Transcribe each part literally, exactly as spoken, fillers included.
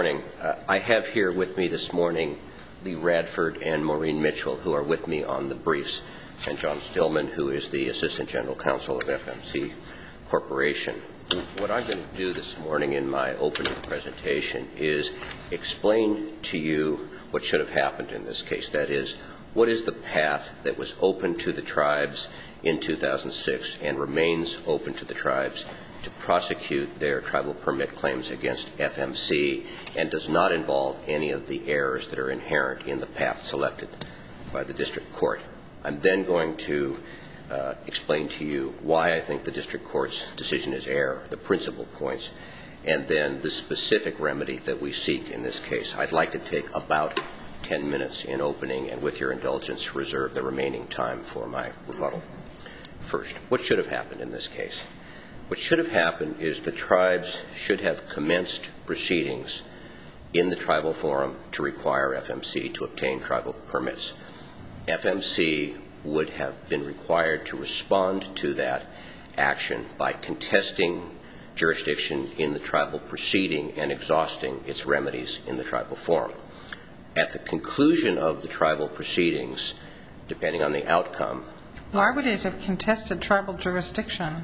Morning. Uh, I have here with me this morning Lee Radford and Maureen Mitchell, who are with me on the briefs, and John Stillman, who is the Assistant General Counsel of F M C Corporation. What I'm going to do this morning in my opening presentation is explain to you what should have happened in this case. That is, what is the path that was open to the tribes in two thousand six and remains open to the tribes to prosecute their tribal permit claims against F M C and does not involve any of the errors that are inherent in the path selected by the district court. I'm then going to uh, explain to you why I think the district court's decision is error, the principal points, and then the specific remedy that we seek in this case. I'd like to take about ten minutes in opening and, with your indulgence, reserve the remaining time for my rebuttal. First, what should have happened in this case? What should have happened is the tribes should have commenced proceedings in the tribal forum to require F M C to obtain tribal permits. F M C would have been required to respond to that action by contesting jurisdiction in the tribal proceeding and exhausting its remedies in the tribal forum. At the conclusion of the tribal proceedings, depending on the outcome. Why would it have contested tribal jurisdiction?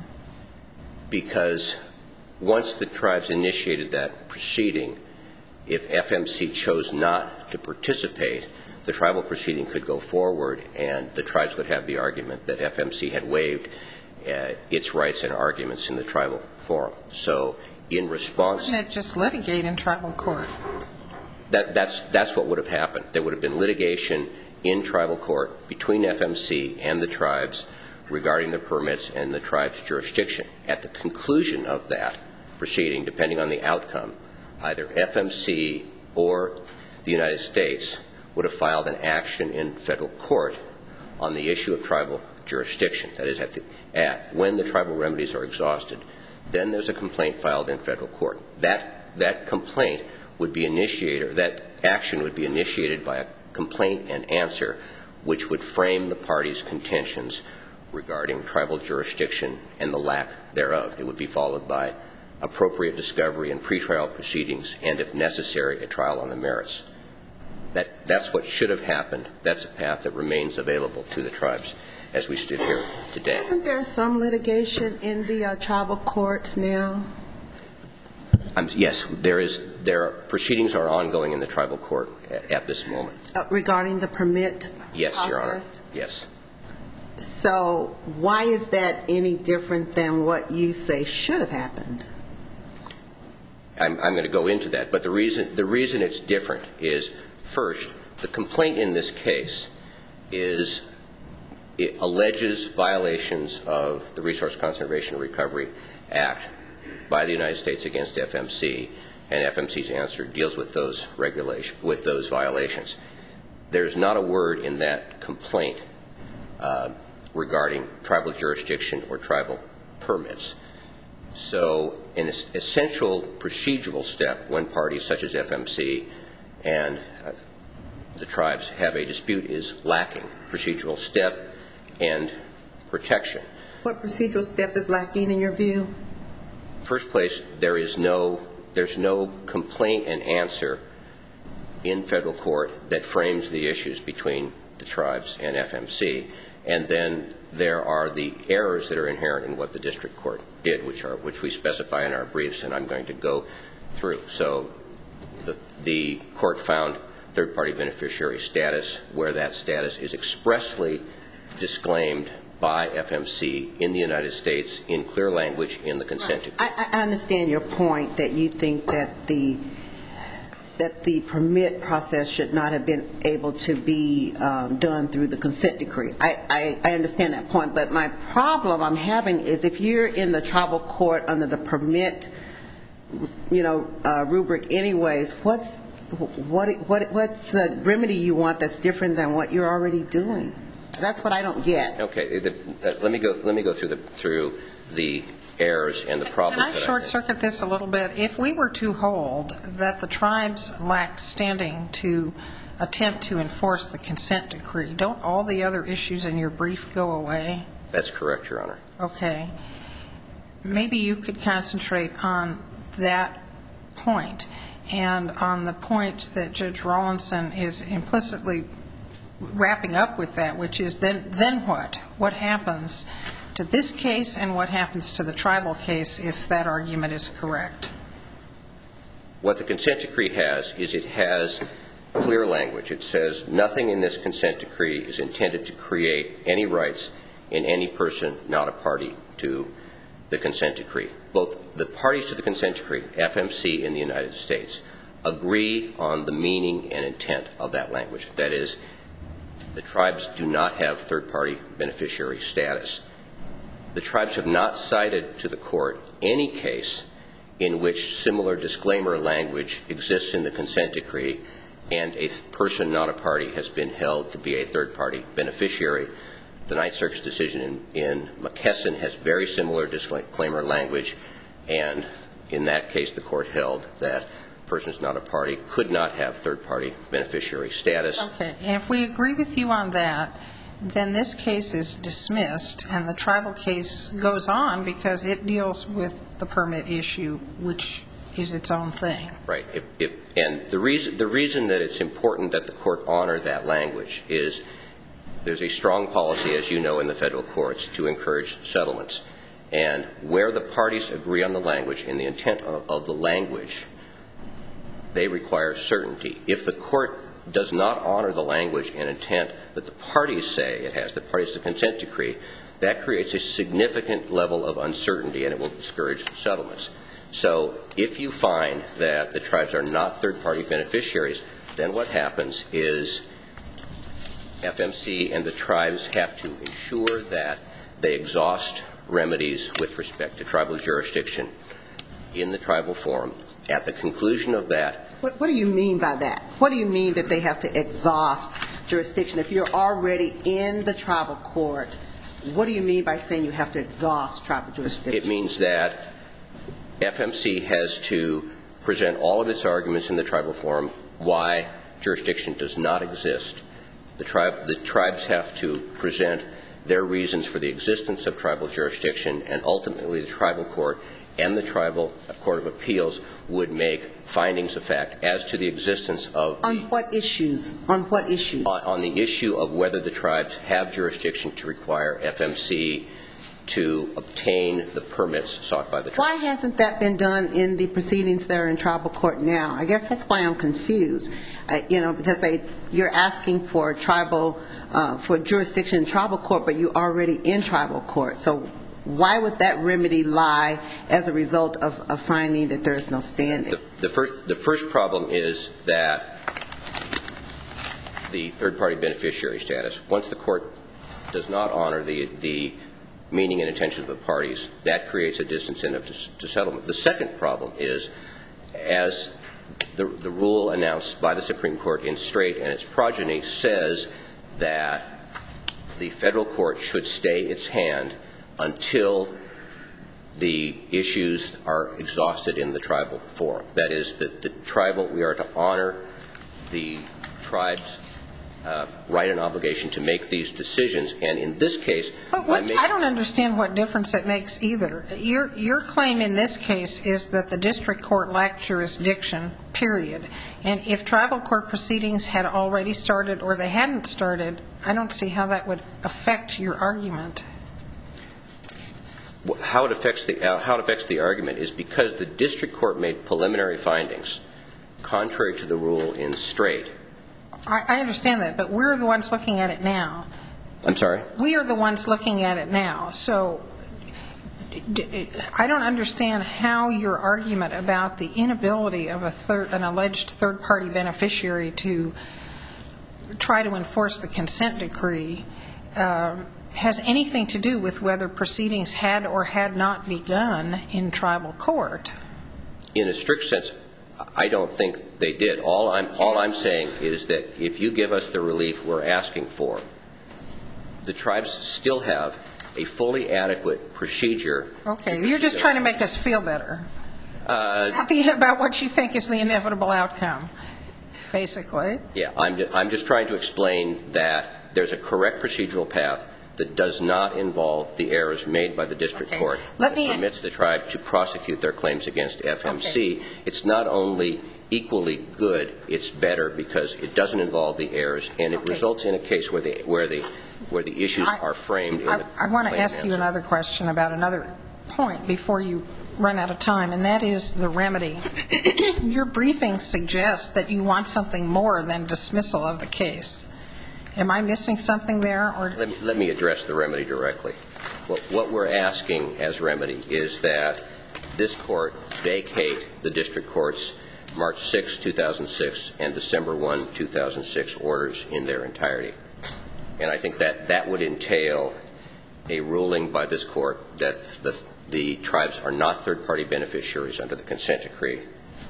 Because once the tribes initiated that proceeding, if F M C chose not to participate, the tribal proceeding could go forward and the tribes would have the argument that F M C had waived uh, its rights and arguments in the tribal forum. So in response... Wouldn't it just litigate in tribal court? That, that's, that's what would have happened. There would have been litigation in tribal court between F M C and the tribes regarding the permits and the tribe's jurisdiction. At the conclusion of that proceeding, depending on the outcome, either F M C or the United States would have filed an action in federal court on the issue of tribal jurisdiction. That is, at the, at, when the tribal remedies are exhausted, then there's a complaint filed in federal court. That, that complaint would be initiated, that action would be initiated by a complaint and answer which would frame the parties' contentions regarding tribal jurisdiction and the lack thereof. It would be followed by appropriate discovery and pretrial proceedings and, if necessary, a trial on the merits. That, that's what should have happened. That's a path that remains available to the tribes as we stood here today. Isn't there some litigation in the uh, tribal courts now? Um, yes, there is. There are, proceedings are ongoing in the tribal court at, at this moment. Uh, regarding the permit yes, process? Your Honor. Yes. So why is that any different than what you say should have happened? I'm, I'm going to go into that, but the reason, the reason it's different is, first, the complaint in this case is, it alleges violations of the Resource Conservation and Recovery Act by the United States against F M C, and F M C's answer deals with those regulation, with those violations. There's not a word in that complaint uh, regarding tribal jurisdiction or tribal permits. So an essential procedural step when parties such as F M C and uh, the tribes have a dispute is lacking. Procedural step and protection. What procedural step is lacking in your view? First place, there is no, there's no complaint and answer in federal court that frames the issues between the tribes and F M C. And then there are the errors that are inherent in what the district court did, which are which we specify in our briefs, and I'm going to go through. So the, the court found third-party beneficiary status, where that status is expressly disclaimed by F M C in the United States in clear language in the consent decree. I, I understand your point that you think that the that the permit process should not have been able to be um, done through the consent decree. I, I, I understand that point, but my problem I'm having is if you're in the tribal court under the permit, you know, uh, rubric anyways, what's what what what's the remedy you want that's different than what you're already doing? That's what I don't get. Okay, the, uh, let me go. Let me go through the through the errors and the problems. Can I short circuit this a little bit? If we were to hold that the tribes lack standing to attempt to enforce the consent decree, don't all the other issues in your brief go away? That's correct, Your Honor. Okay. Maybe you could concentrate on that point And on the point that Judge Rawlinson is implicitly wrapping up with that, which is then, then what? What happens to this case and what happens to the tribal case if that argument is correct? What the consent decree has is it has clear language. It says nothing in this consent decree is intended to create any rights in any person not a party to the consent decree. Both the parties to the consent decree, F M C in the United States, agree on the meaning and intent of that language. That is, the tribes do not have third-party beneficiary status. The tribes have not cited to the court any case in which similar disclaimer language exists in the consent decree and a person not a party has been held to be a third-party beneficiary. The Ninth Circuit's decision in, in McKesson has very similar disclaimer language, and in that case the court held that persons not a party could not have third-party beneficiary status. Okay. And if we agree with you on that, then this case is dismissed and the tribal case goes on because it deals with the permit issue, which is its own thing. Right. If, if, and the reason, the reason that it's important that the court honor that language is there's a strong policy, as you know, in the federal courts to encourage settlements. And where the parties agree on the language and the intent of, of the language, they require certainty. If the court does not honor the language and intent that the parties say it has, the parties to the consent decree, that creates a significant level of uncertainty and it will discourage settlements. So if you find that the tribes are not third-party beneficiaries, then what happens is F M C and the tribes have to ensure that they exhaust remedies with respect to tribal jurisdiction in the tribal forum. At the conclusion of that... What, what do you mean by that? What do you mean that they have to exhaust jurisdiction? If you're already in the tribal court, what do you mean by saying you have to exhaust tribal jurisdiction? It means that F M C has to present all of its arguments in the tribal forum why jurisdiction does not exist. The, tribe, the tribes have to present their reasons for the existence of tribal jurisdiction, and ultimately the tribal court and the tribal court of appeals would make findings of fact as to the existence of... On the, what issues? On what issues? On, on the issue of whether the tribes have jurisdiction to require F M C to obtain the permits sought by the tribes. Why hasn't that been done in the proceedings that are in tribal court now? I guess that's why I'm confused. I, you know, because they, you're asking for tribal, uh, for jurisdiction in tribal court, but you're already in tribal court. So why would that remedy lie as a result of, of finding that there is no standing? The, the, first, the first problem is that the third-party beneficiary status, once the court does not honor the, the meaning and intention of the parties, that creates a disincentive to, to settlement. The second problem is, as the, the rule announced by the Supreme Court in Strait and its progeny says that the federal court should stay its hand until the issues are exhausted in the tribal forum. That is, that the tribal, we are to honor the tribe's uh, right and obligation to make these decisions. And in this case, but what, I don't understand what difference it makes either. Your, your claim in this case is that the district court lacked jurisdiction, period. And if tribal court proceedings had already started or they hadn't started, I don't see how that would affect your argument. How it affects the, uh, how it affects the argument is because the district court made preliminary findings contrary to the rule in Strait. I, I understand that, but we're the ones looking at it now. I'm sorry? We are the ones looking at it now. So I don't understand how your argument about the inability of a third, an alleged third-party beneficiary to try to enforce the consent decree uh, has anything to do with whether proceedings had or had not begun in tribal court. In a strict sense, I don't think they did. All I'm, all I'm saying is that if you give us the relief we're asking for, the tribes still have a fully adequate procedure. Okay, you're just trying to make us feel better uh, about what you think is the inevitable outcome, basically. Yeah, I'm, I'm just trying to explain that there's a correct procedural path that does not involve the errors made by the district Okay. court Let that me- permits the tribe to prosecute their claims against F M C. Okay. It's not only equally good, it's better because it doesn't involve the errors, and it Okay. results in a case where the, where the, where the issues I- are framed in I, the I want to claim ask you answer. another question about another point before you run out of time, and that is the remedy. Your briefing suggests that you want something more than dismissal of the case. Am I missing something there? Or Let me, let me address the remedy directly. What, what we're asking as remedy is that this court vacate the district court's March sixth, two thousand six and December first, two thousand six orders in their entirety. And I think that that would entail a ruling by this court that the, the tribes are not third-party beneficiaries under the consent decree,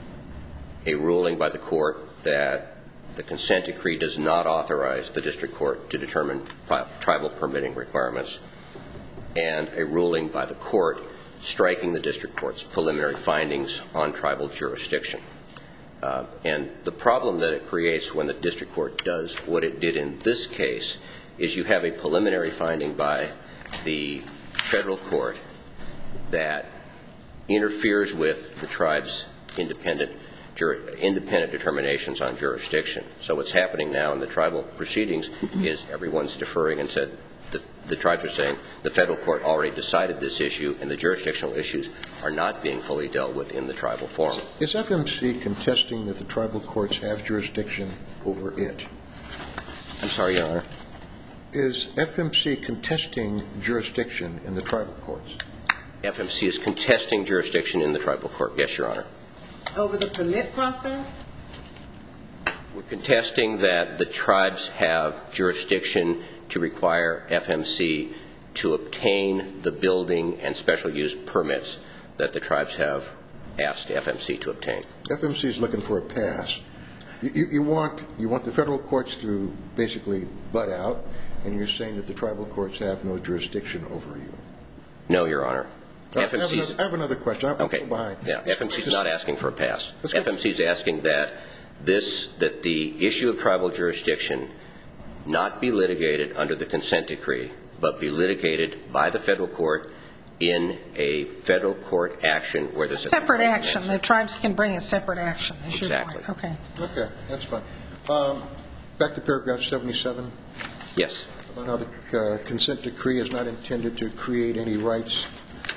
a ruling by the court that the consent decree does not authorize the district court to determine tribal permitting requirements, and a ruling by the court striking the district court's preliminary findings on tribal jurisdiction. Uh, and the problem that it creates when the district court does what it did in this case is you have a preliminary finding by the federal court that interferes with the tribe's independent independent determinations on jurisdiction. So what's happening now in the tribal proceedings is everyone's deferring and said the, the tribes are saying the federal court already decided this issue and the jurisdictional issues are not being fully dealt with in the tribal forum. Is F M C contesting that the tribal courts have jurisdiction over it? I'm sorry, Your Honor. Is F M C contesting jurisdiction in the tribal courts? F M C is contesting jurisdiction in the tribal court, yes, Your Honor. Over the permit process? We're contesting that the tribes have jurisdiction to require F M C to obtain the building and special use permits that the tribes have asked F M C to obtain. F M C is looking for a pass. You, you, you want you want the federal courts to basically butt out, and you're saying that the tribal courts have no jurisdiction over you. No, Your Honor. I F M C have, I have another question. I'm okay. behind. Yeah, F M C is not asking for a pass. Let's F M C is asking that this that the issue of tribal jurisdiction not be litigated under the consent decree, but be litigated by the federal court in a federal court action where there's a separate action. The tribes can bring a separate action. Is exactly. Your point. Okay. Okay, that's fine. Um, back to paragraph seventy-seven. Yes. About how the uh, consent decree is not intended to create any rights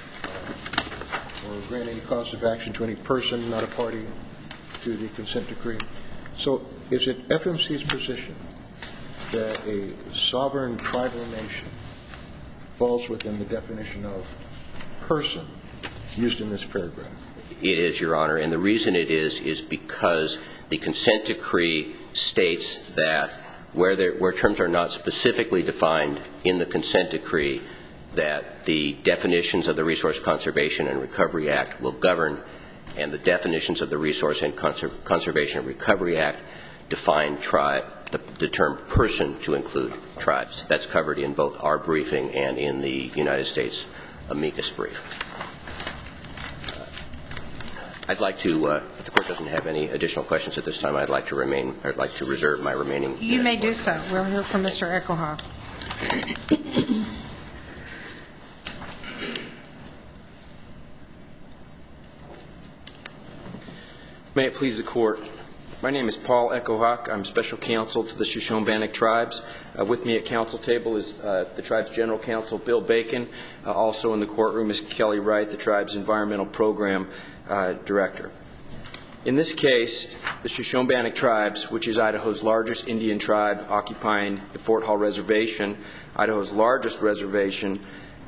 or grant any cause of action to any person, not a party to the consent decree. So is it F M C's position that a sovereign tribal nation falls within the definition of person used in this paragraph? It is, Your Honor, and the reason it is is because the consent decree states that where, there, where terms are not specifically defined in the consent decree, that the definitions of the Resource Conservation and Recovery Act will govern, and the definitions of the Resource and Conser- Conservation and Recovery Act define tri- the, the term person to include tribes. That's covered in both our briefing and in the United States amicus brief. I'd like to, uh, if the Court doesn't have any additional questions at this time, I'd like to remain, I'd like to reserve my remaining. You may do so. We'll hear from Mister Echohawk. May it please the Court. My name is Paul Echohawk. I'm Special Counsel to the Shoshone-Bannock Tribes. Uh, with me at council table is uh, the Tribe's General Counsel, Bill Bacon. Uh, also in the courtroom is Kelly Wright, the Tribe's Environmental Program uh, Director. In this case, the Shoshone-Bannock Tribes, which is Idaho's largest Indian tribe occupying the Fort Hall Reservation, Idaho's largest reservation,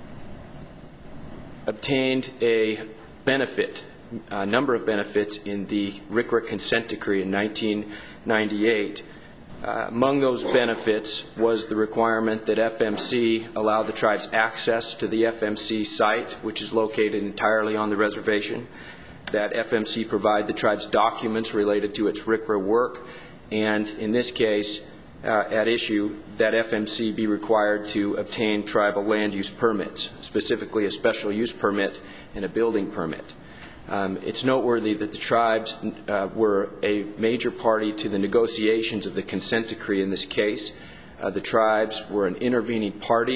obtained a benefit, a number of benefits in the R C R A consent decree in nineteen ninety-eight. Uh, among those benefits was the requirement that F M C allow the tribes access to the F M C site, which is located entirely on the reservation, that F M C provide the tribes documents related to its R C R A work, and in this case, uh, at issue, that F M C be required to obtain tribal land use permits, specifically a special use permit and a building permit. Um, it's noteworthy that the tribes uh, were a major party to the negotiations of the consent decree in this case. Uh, the tribes were an intervening party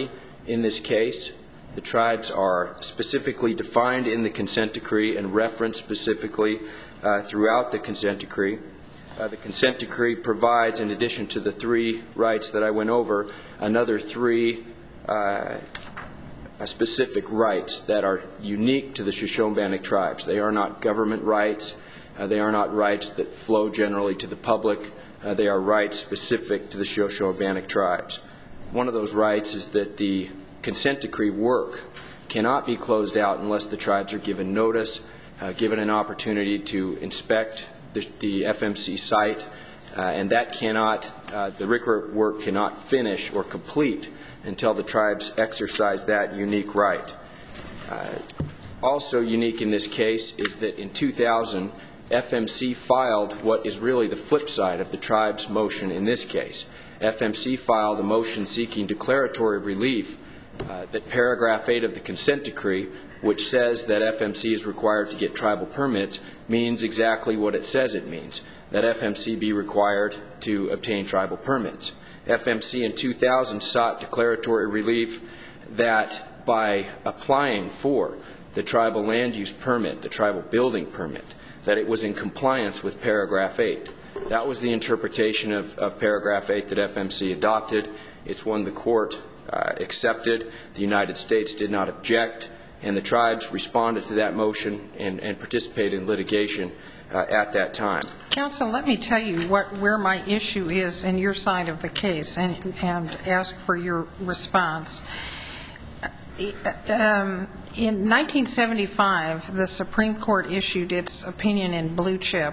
in this case. The tribes are specifically defined in the consent decree and referenced specifically uh, throughout the consent decree. Uh, the consent decree provides, in addition to the three rights that I went over, another three uh, specific rights that are unique to the Shoshone-Bannock tribes. They are not government rights. Uh, they are not rights that flow generally to the public. Uh, they are rights specific to the Shoshone-Bannock tribes. One of those rights is that the consent decree work cannot be closed out unless the tribes are given notice, uh, given an opportunity to inspect the, the F M C site, uh, and that cannot, uh, the R C R A work cannot finish or complete until the tribes exercise that unique right. Uh, also unique in this case is that in two thousand, F M C filed what is really the flip side of the tribe's motion in this case. F M C filed a motion seeking declaratory relief uh, that paragraph eight of the consent decree, which says that F M C is required to get tribal permits, means exactly what it says it means, that F M C be required to obtain tribal permits. F M C in two thousand sought declaratory relief that by applying for the tribal land use permit, the tribal building permit, that it was in compliance with paragraph eight. That was the interpretation of, of paragraph eight that F M C adopted. It's one the court uh, accepted. The United States did not object, and the tribes responded to that motion and, and participated in litigation uh, at that time. Counsel, let me tell you what where my issue is in your side of the case, and, and ask for your response. Um, in nineteen seventy-five, the Supreme Court issued its opinion in Blue Chip,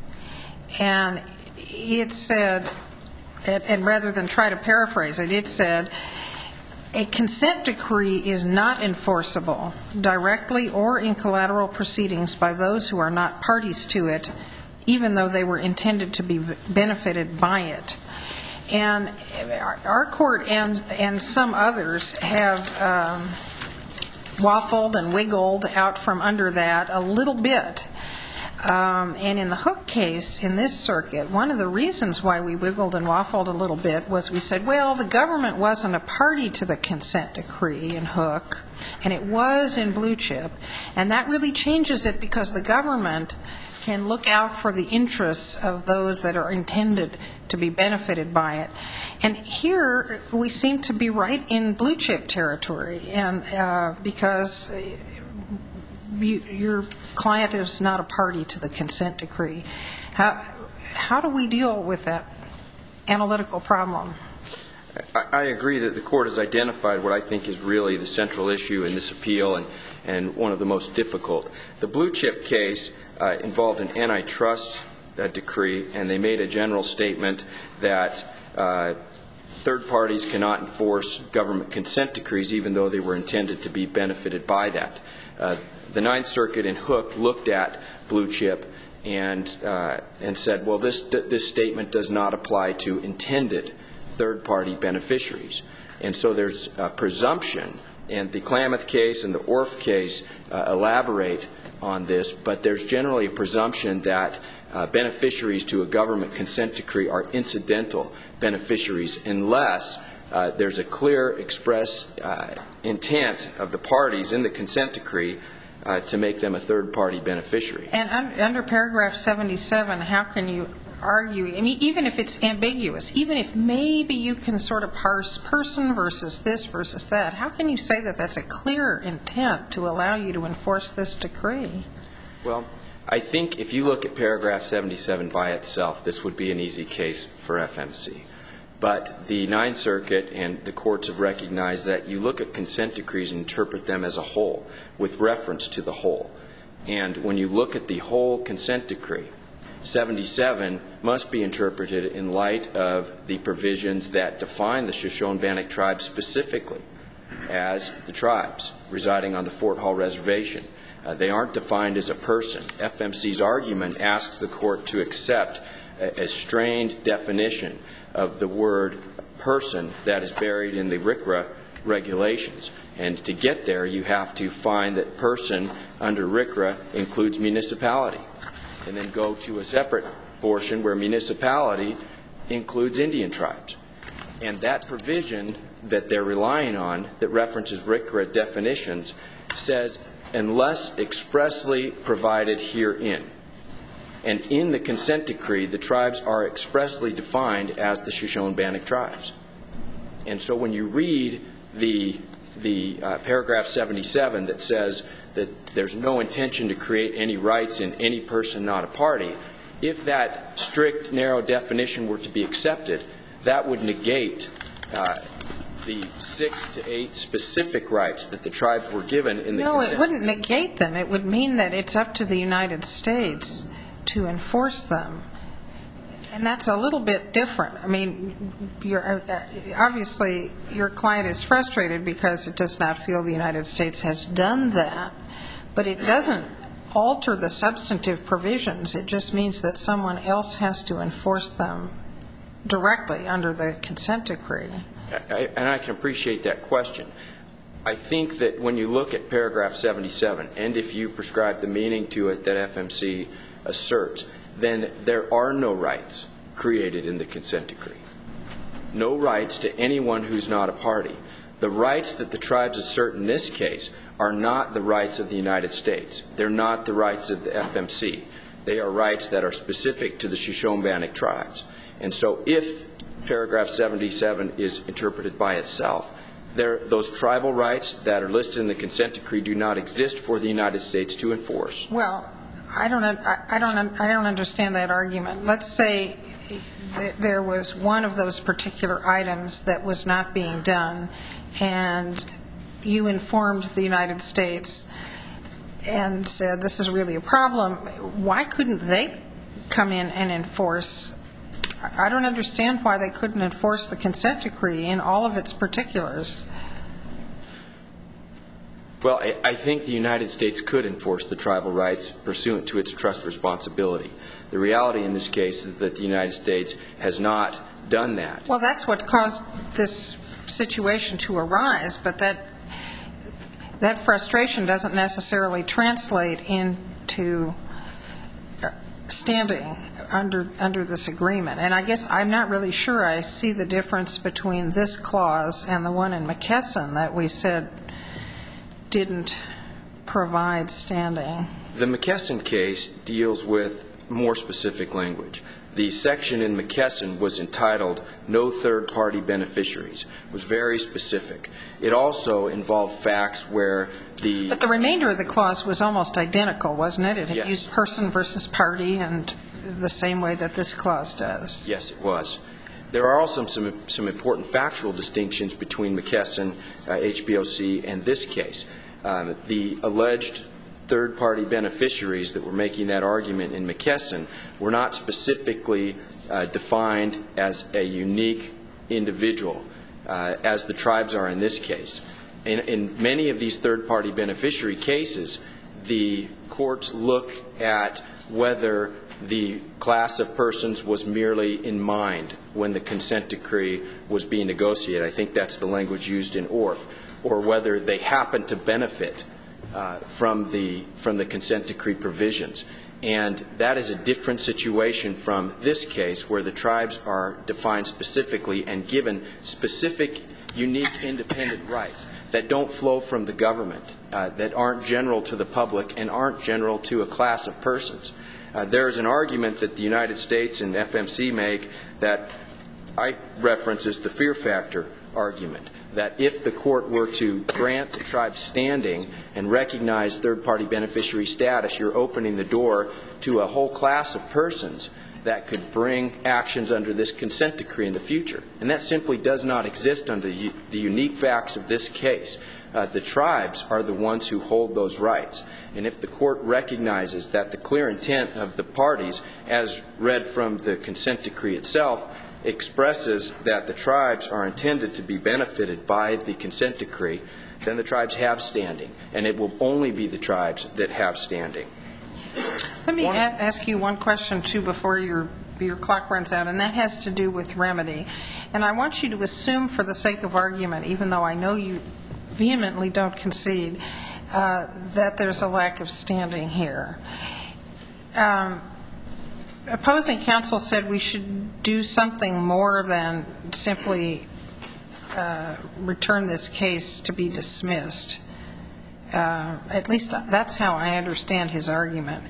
and it said, and, and rather than try to paraphrase it, it said, a consent decree is not enforceable directly or in collateral proceedings by those who are not parties to it, even though they were intended to be benefited by it. And our court and, and some others have um, waffled and wiggled out from under that a little bit. Um, and in the Hook case, in this circuit, one of the reasons why we wiggled and waffled a little bit was we said, well, the government wasn't a party to the consent decree in Hook, and it was in Blue Chip. And that really changes it because the government can look out for the interests of those that are intended to be benefited by it. And here we seem to be right in Blue Chip territory, and uh, because you, your client is not a party to the consent decree. How, how do we deal with that analytical problem? I, I agree that the court has identified what I think is really the central issue in this appeal, and, and one of the most difficult. The Blue Chip case uh, involved an antitrust uh, decree, and they made a general statement that uh, third parties cannot enforce government consent decrees even though they were intended to be benefited by that. Uh, the Ninth Circuit in Hook looked at Blue Chip and, uh, and said, well, this, this statement does not apply to intended third-party beneficiaries. And so there's a presumption, and the Klamath case and the Orff case uh, elaborate on this, but there's generally a presumption that uh, beneficiaries to a government consent decree are incidental beneficiaries unless uh, there's a clear express uh, intent of the parties in the consent decree uh, to make them a third-party beneficiary. And un- under paragraph seventy-seven, how can you argue, I mean, even if it's ambiguous, even if maybe you can sort of parse person versus this versus that, how can you say that that's a clear intent to allow you to enforce this decree? Well, I think if you look at paragraph seventy-seven by itself, this would be an easy case for F M C. But the Ninth Circuit and the courts have recognized that you look at consent decrees and interpret them as a whole, with reference to the whole. And when you look at the whole consent decree, seventy-seven must be interpreted in light of the provisions that define the Shoshone-Bannock tribes specifically as the tribes residing on the Fort Hall Reservation. Uh, they aren't defined as a person. F M C's argument asks the court to accept a, a strained definition of the word person that is buried in the R C R A regulations. And to get there, you have to find that person under R C R A includes municipality, and then go to a separate portion where municipality includes Indian tribes. And that provision that they're relying on, that references R C R A definitions, says, unless expressly provided herein. And in the consent decree, the tribes are expressly defined as the Shoshone-Bannock tribes. And so when you read the, the uh, paragraph seventy-seven that says that there's no intention to create any rights in any person not a party, if that strict, narrow definition were to be accepted, that would negate uh, the six to eight specific rights that the tribes were given in the No, consent. it wouldn't negate them. It would mean that it's up to the United States to enforce them. And that's a little bit different. I mean, you're, obviously, your client is frustrated because it does not feel the United States has done that, but it doesn't alter the substantive provisions. It just means that someone else has to enforce them directly under the consent decree. I, and I can appreciate that question. I think that when you look at paragraph seventy-seven, and if you prescribe the meaning to it that F M C asserts, then there are no rights created in the consent decree. No rights to anyone who's not a party. The rights that the tribes assert in this case are not the rights of the United States. They're not the rights of the F M C. They are rights that are specific to the Shoshone-Bannock tribes. And so if paragraph seventy-seven is interpreted by itself, there, those tribal rights that are listed in the consent decree do not exist for the United States to enforce. Well, I don't, I don't, I don't understand that argument. Let's say there was one of those particular items that was not being done, and you informed the United States and said this is really a problem. Why couldn't they come in and enforce? I don't understand why they couldn't enforce the consent decree in all of its particulars. Well, I think the United States could enforce the tribal rights pursuant to its trust responsibility. The reality in this case is that the United States has not done that. Well, that's what caused this situation to arise, but that that frustration doesn't necessarily translate into standing under under this agreement. And I guess I'm not really sure I see the difference between this clause and the one in McKesson that we said didn't provide standing. The McKesson case deals with more specific language. The section in McKesson was entitled No Third-Party Beneficiaries. It was very specific. It also involved facts where the... But the remainder of the clause was almost identical, wasn't it? It yes. used person versus party and the same way that this clause does. Yes, it was. There are also some, some important factual distinctions between McKesson, uh, H B O C, and this case. Um, the alleged third-party beneficiaries that were making that argument in McKesson were not specifically uh, defined as a unique individual, uh, as the tribes are in this case. In, in many of these third-party beneficiary cases, the courts look at whether the class of persons was merely in mind when the consent decree was being negotiated. I think that's the language used in O R F. Or whether they happen to benefit uh, from the from the consent decree provisions. And that is a different situation from this case, where the tribes are defined specifically and given specific, unique, independent rights that don't flow from the government, uh, that aren't general to the public and aren't general to a class of persons. Uh, there is an argument that the United States and F M C make that I reference as the fear factor argument, that if the court were to grant the tribe standing and recognize third-party beneficiary status, you're opening the door to a whole class of persons that could bring actions under this consent decree in the future. And that simply does not exist under the unique facts of this case. Uh, the tribes are the ones who hold those rights. And if the court recognizes that the clear intent of the parties, as read from the consent decree itself, expresses that the tribes are intended to be benefited by the consent decree, then the tribes have standing, and it will only be the tribes that have standing. Let me a- ask you one question, too, before your your clock runs out, and that has to do with remedy. And I want you to assume, for the sake of argument, even though I know you vehemently don't concede, uh, that there's a lack of standing here. Um, opposing counsel said we should do something more than simply uh, return this case to be dismissed. Uh, at least that's how I understand his argument.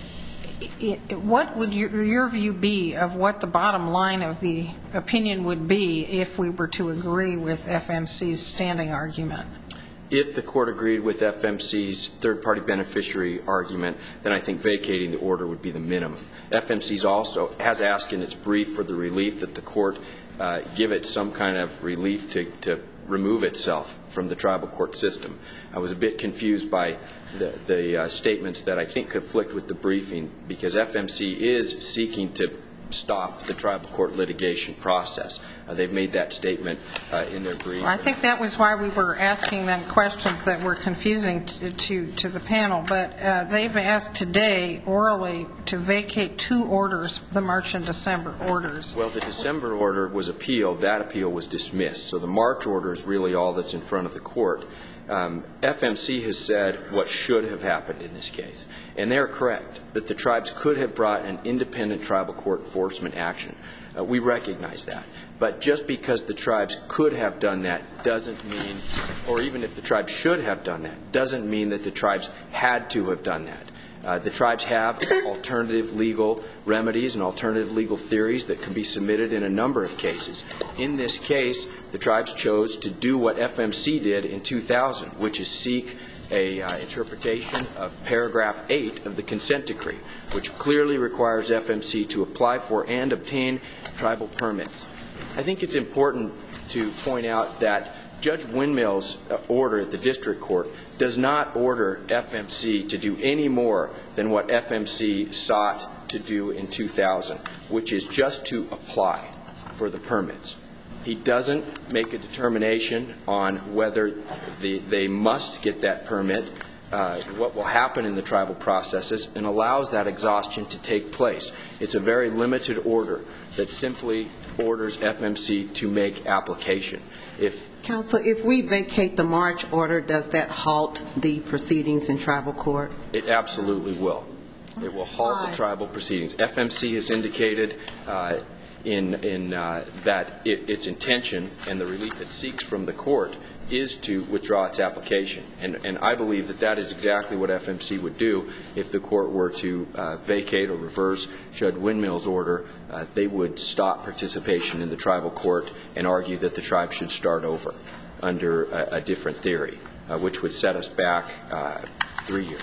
It, it, what would your, your view be of what the bottom line of the opinion would be if we were to agree with F M C's standing argument? If the court agreed with F M C's third-party beneficiary argument, then I think vacating the order would be the minimum. F M C's also has asked in its brief for the relief that the court uh, give it some kind of relief to, to remove itself from the tribal court system. I was a bit confused by the, the uh, statements that I think conflict with the briefing, because F M C is seeking to stop the tribal court litigation process. Uh, they've made that statement uh, in their brief. Well, I think that was why we were asking them questions that were confusing to, to, to the panel. But uh, they've asked today orally to vacate two orders, the March and December orders. Well, the December order was appealed. That appeal was dismissed. So the March order is really all that's in front of the court. Um, F M C has said what should have happened in this case. And they're correct, that the tribes could have brought an independent tribal court enforcement action. Uh, we recognize that. But just because the tribes could have done that doesn't mean, or even if the tribes should have done that, doesn't mean that the tribes had to have done that. Uh, the tribes have alternative legal remedies and alternative legal theories that can be submitted in a number of cases. In this case, the tribes chose to do what F M C did in two thousand, which is seek a uh, interpretation of paragraph eight of the consent decree, which clearly requires F M C to apply for and obtain tribal permits. I think it's important to point out that Judge Windmill's order at the district court does not order F M C to do any more than what F M C sought to do in two thousand, which is just to apply for the permits. He doesn't make a determination on whether the, they must get that permit, uh, what will happen in the tribal processes, and allows that exhaustion to take place. It's a very limited order that simply orders F M C to make application. If Counsel, if we vacate the March order, does that halt the proceedings in tribal court? It absolutely will. It will halt Why? the tribal proceedings. F M C has indicated uh, in, in uh, that it, its intention and the relief it seeks from the court is to withdraw its application. And, and I believe that that is exactly what F M C would do if the court were to uh, vacate or reverse Judge Windmill's order. Uh, they would stop participation in the tribal court and argue that the tribe should start over under a, a different theory, uh, which would set us back uh, three years.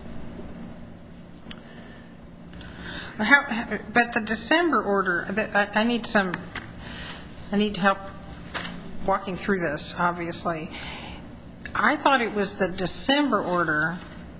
How, but the December order, I, I need some, I need help walking through this, obviously. I thought it was the December order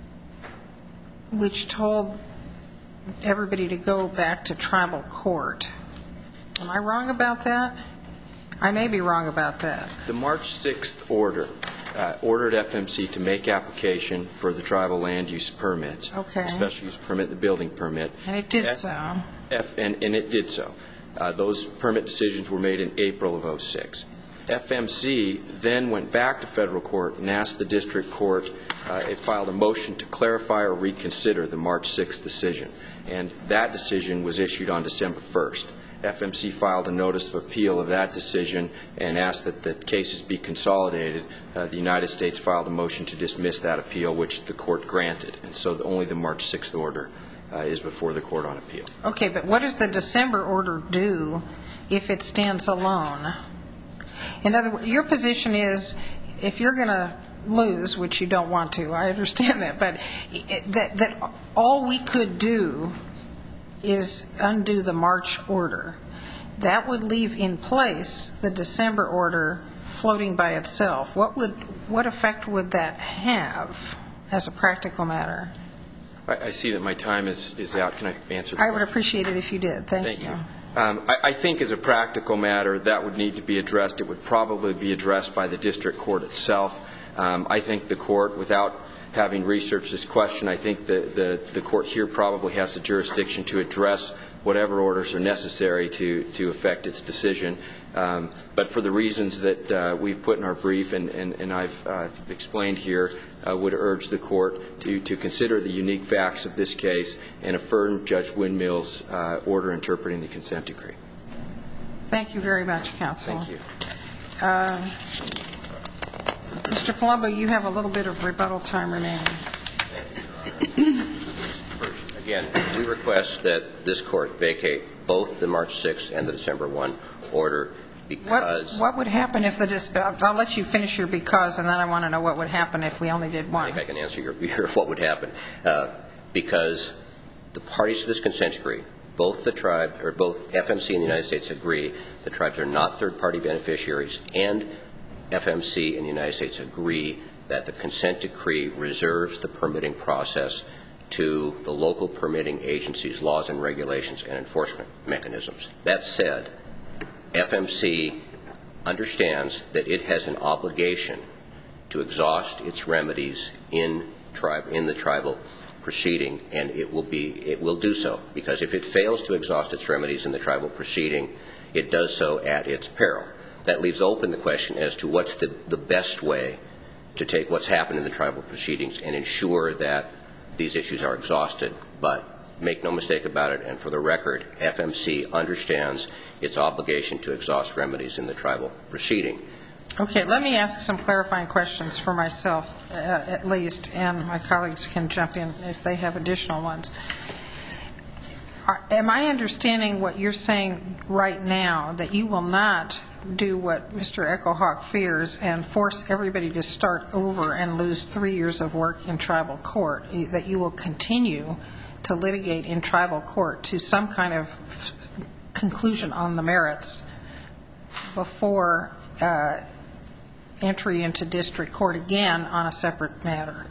which told everybody to go back to tribal court. Am I wrong about that? I may be wrong about that. The March sixth order uh, ordered F M C to make application for the tribal land use permits, Okay. special use permit, the building permit. And it did F- so. F- and, and it did so. Uh, those permit decisions were made in April of oh six. F M C then went back to federal court and asked the district court, uh, it filed a motion to clarify or reconsider the March sixth decision. And that decision was issued on December first. F M C filed a notice of appeal of that decision and asked that the cases be consolidated. Uh, the United States filed a motion to dismiss that appeal, which the court granted. And so the, only the March sixth order uh, is before the court on appeal. Okay, but what does the December order do if it stands alone? In other words, your position is if you're going to lose, which you don't want to, I understand that, but it, that, that all we could do is undo the March order. That would leave in place the December order floating by itself. What would, what effect would that have as a practical matter? I, I see that my time is, is out. Can I answer the I would question? appreciate it if you did. Thank, Thank you. you. Um, I, I think as a practical matter, that would need to be addressed. It would probably be addressed by the district court itself. Um, I think the court, without having researched this question, I think the, the, the court here probably has the jurisdiction to address whatever orders are necessary to, to affect its decision. Um, but for the reasons that uh, we've put in our brief and, and, and I've uh, explained here, I uh, would urge the court to, to consider the unique facts of this case and affirm Judge Windmill's uh, order interpreting the consent decree. Thank you very much, counsel. Thank you. Uh, Mister Palumbo, you have a little bit of rebuttal time remaining. First, again, we request that this Court vacate both the March sixth and the December first order because... What, what would happen if the... I'll let you finish your because, and then I want to know what would happen if we only did one. I think I can answer your, your what would happen. Uh, because the parties to this consent decree, both the tribe, or both F M C and the United States agree the tribes are not third-party beneficiaries, and F M C and the United States agree that the consent decree reserves the permitting process to the local permitting agencies' laws and regulations and enforcement mechanisms. That said, F M C understands that it has an obligation to exhaust its remedies in tribe in the tribal proceeding, and it will be it will do so, because if it fails to exhaust its remedies in the tribal proceeding, it does so at its peril. That leaves open the question as to what's the, the best way to take what's happened in the tribal proceedings and ensure that these issues are exhausted. But make no mistake about it, and for the record, F M C understands its obligation to exhaust remedies in the tribal proceeding. Okay, let me ask some clarifying questions for myself, uh, at least, and my colleagues can jump in if they have additional ones. Are, am I understanding what you're saying right now, that you will not do what Mister Echo Hawk fears and force everybody to start over and lose three years of work in tribal court, that you will continue to litigate in tribal court to some kind of conclusion on the merits before uh, entry into district court again on a separate matter?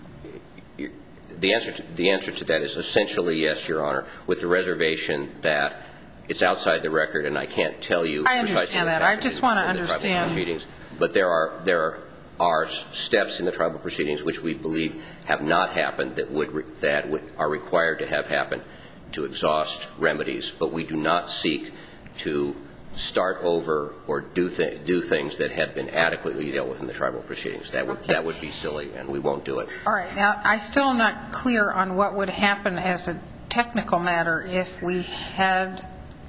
The answer to, the answer to that is essentially yes, Your Honor, with the reservation that it's outside the record and I can't tell you. I understand that. I just want to understand. But there are there are steps in the tribal proceedings which we believe have not happened that would re, that would, are required to have happened to exhaust remedies. But we do not seek to start over or do th do things that have been adequately dealt with in the tribal proceedings. That would okay. that would be silly, and we won't do it. All right. Now, I still am not clear on what would happen as a technical matter if we had,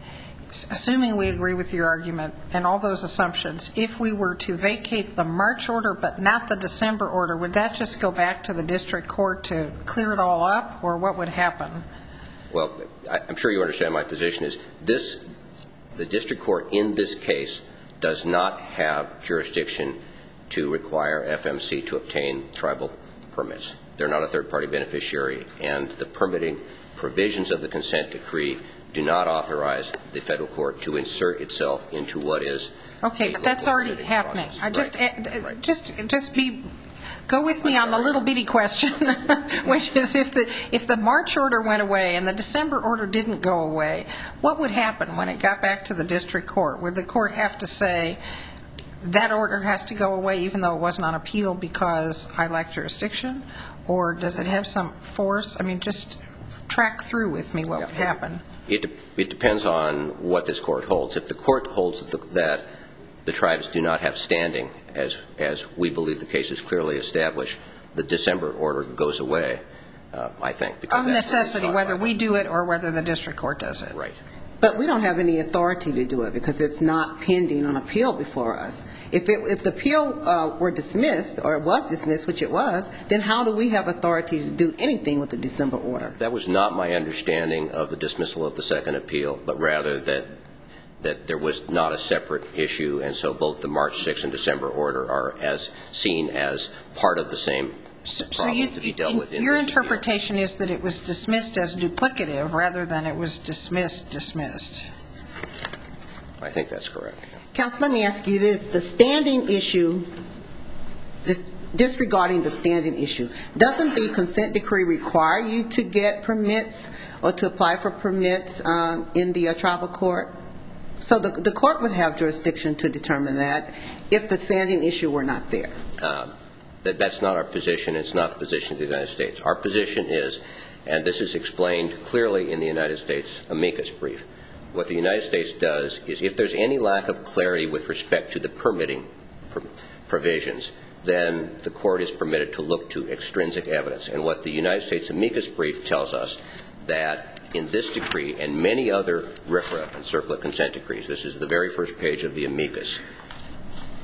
assuming we agree with your argument and all those assumptions, if we were to vacate the March order but not the December order, would that just go back to the district court to clear it all up, or what would happen? Well, I'm sure you understand my position is this. The district court in this case does not have jurisdiction to require F M C to obtain tribal permits. They're not a third-party beneficiary, and the permitting provisions of the consent decree do not authorize the federal court to insert itself into what is. Okay, but that's already happening. I just, right. uh, just, just be. Go with me on the little bitty question, which is if the if the March order went away and the December order didn't go away, what would happen when it got back to the district court? Would the court have to say that order has to go away even though it wasn't on appeal because I lack jurisdiction? Or does it have some force? I mean, just track through with me what yeah, would happen. It, it, it depends on what this court holds. If the court holds that the, that the tribes do not have standing, as as we believe the case is clearly established, the December order goes away, uh, I think. Of necessity, whether we do it or whether the district court does it. Right. But we don't have any authority to do it because it's not pending on appeal before us. If, it, if the appeal uh, were dismissed, or it was dismissed, which it was, then how do we have authority to do anything with the December order? That was not my understanding of the dismissal of the second appeal, but rather that that there was not a separate issue, and so both the March sixth and December order are as seen as part of the same problem so you, to be dealt with. In your interpretation appeal. Is that it was dismissed as duplicative rather than it was dismissed, dismissed. I think that's correct. Counsel, let me ask you this. The standing issue, this, disregarding the standing issue, doesn't the consent decree require you to get permits or to apply for permits um, in the uh, tribal court? So the, the court would have jurisdiction to determine that if the standing issue were not there. Um, that, that's not our position. It's not the position of the United States. Our position is, and this is explained clearly in the United States amicus brief, what the United States does is if there's any lack of clarity with respect to the permitting pr provisions, then the court is permitted to look to extrinsic evidence. And what the United States amicus brief tells us, that in this decree and many other RFRA and CERCLA consent decrees, this is the very first page of the amicus,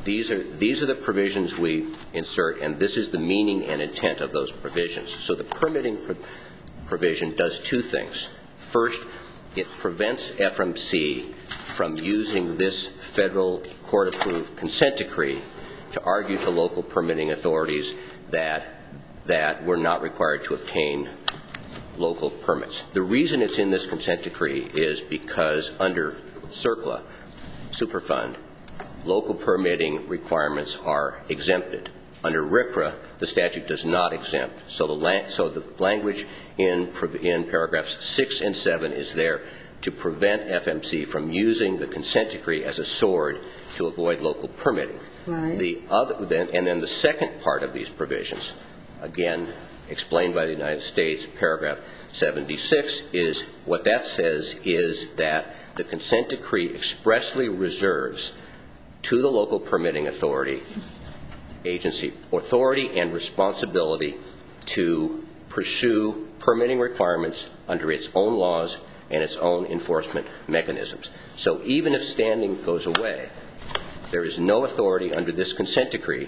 These are, these are the provisions we insert, and this is the meaning and intent of those provisions. So the permitting pro- provision does two things. First, it prevents F M C from using this federal court-approved consent decree to argue to local permitting authorities that, that we're not required to obtain local permits. The reason it's in this consent decree is because under CERCLA, Superfund, local permitting requirements are exempted. Under R C R A, the statute does not exempt. So the, la- so the language in, in paragraphs six and seven is there to prevent F M C from using the consent decree as a sword to avoid local permitting. Right. The other, then, and then the second part of these provisions, again, explained by the United States, paragraph seventy-six, is what that says is that the consent decree expressly reserves to the local permitting authority, agency, authority and responsibility to pursue permitting requirements under its own laws and its own enforcement mechanisms. So even if standing goes away, there is no authority under this consent decree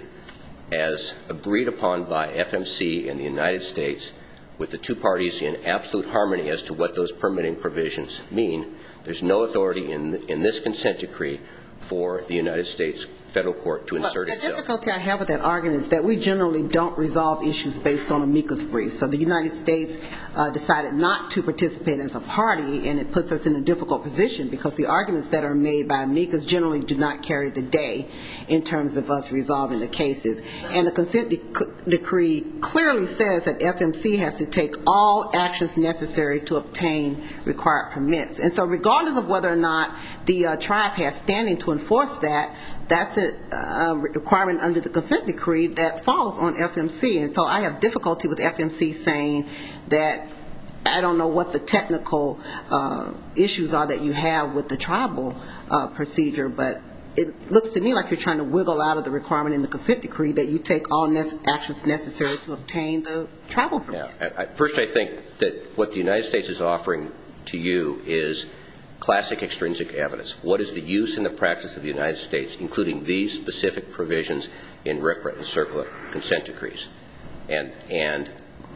as agreed upon by F M C in the United States with the two parties in absolute harmony as to what those permitting provisions mean. There's no authority in, in this consent decree for the United States federal court to insert the itself. The difficulty I have with that argument is that we generally don't resolve issues based on amicus brief. So the United States uh, decided not to participate as a party, and it puts us in a difficult position because the arguments that are made by amicus generally do not carry the day in terms of us resolving the cases. And the consent de- decree clearly says that F M C has to take all actions necessary to obtain required permits. And so regardless of whether or not the uh, tribe has standing to enforce that, that's a uh, requirement under the consent decree that falls on F M C. And so I have difficulty with F M C saying that I don't know what the technical uh, issues are that you have with the tribal uh, procedure, but it looks to me like you're trying to wiggle out of the requirement in the consent decree that you take all ne- actions necessary to obtain the tribal permits. Yeah. I, I, first, I think that what the United States is offering to you is classic extrinsic evidence. What is the use and the practice of the United States, including these specific provisions in R C R A and CERCLA consent decrees? And, and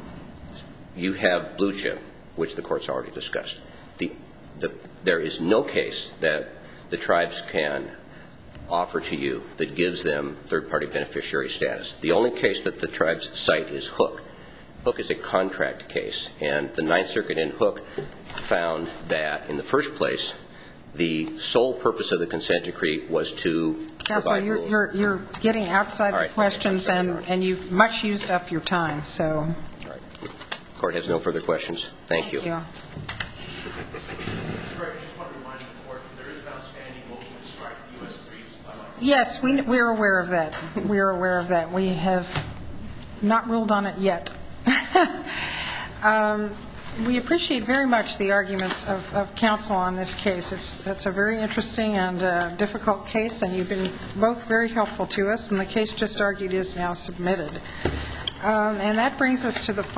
you have Blue Chip, which the Court's already discussed. The, the, there is no case that the tribes can offer to you that gives them third-party beneficiary status. The only case that the tribes cite is Hook. Hook is a contract case, and the Ninth Circuit in Hook found that, in the first place, the sole purpose of the consent decree was to Counsel, provide you're, rules. you're, you're getting outside All the right. questions, Sorry, and, and you've much used up your time, so. All right. The Court has no further questions. Thank, Thank you. Right, I just want to remind the Court that there is an outstanding motion to strike the U S briefs by my... Yes, we, we're aware of that. We're aware of that. We have not ruled on it yet. um, we appreciate very much the arguments of, of counsel on this case. It's, it's a very interesting and uh, difficult case, and you've been both very helpful to us, and the case just argued is now submitted. Um, and that brings us to the